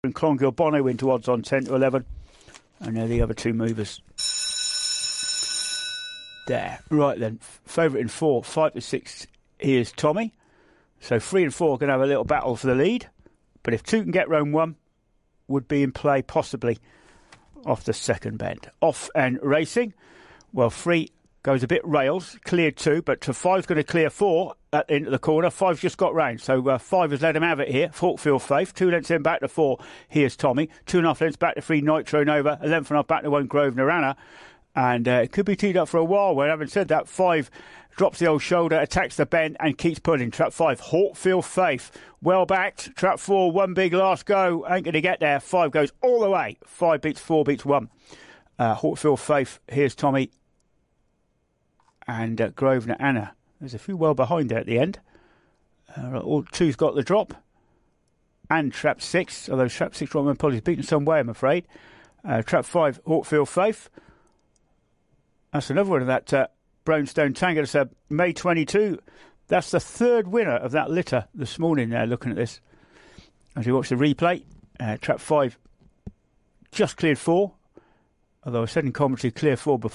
and Clongill Bono into odds on 10 to 11. And they're the other two movers. There. Right then. Favourite in 4, 5 to 6. Here's Tommy. So 3 and 4 are going to have a little battle for the lead. But if 2 can get round 1, would be in play possibly off the second bend. Off and racing. Well, 3 goes a bit rails, cleared 2, but 5's going to clear 4 into the corner. 5's just got round, so 5 has let him have it here. Hawkfield Faith, 2 lengths in back to 4. Here's Tommy. 2.5 lengths back to 3, Nitro Nova. 1 length and a half back to 1, Grosvenor Anna. And it could be teed up for a while. Well, having said that, 5 drops the old shoulder, attacks the bend and keeps pulling. Trap 5, Hawkfield Faith. Well backed. Trap 4, 1 big last go. Ain't going to get there. 5 goes all the way. 5 beats 4, beats 1. Hawkfield Faith, here's Tommy. And Grosvenor Anna. There's a few well behind there at the end. All 2's got the drop. And Trap 6, although Trap 6 Roman Polly's beaten some way, I'm afraid. Trap 5, Hawkfield Faith. That's another one of that Brownstone Tango. It's May 22. That's the 3rd winner of that litter this morning, looking at this. As you watch the replay, Trap 5 just cleared 4. Although I said in commentary, clear 4 before.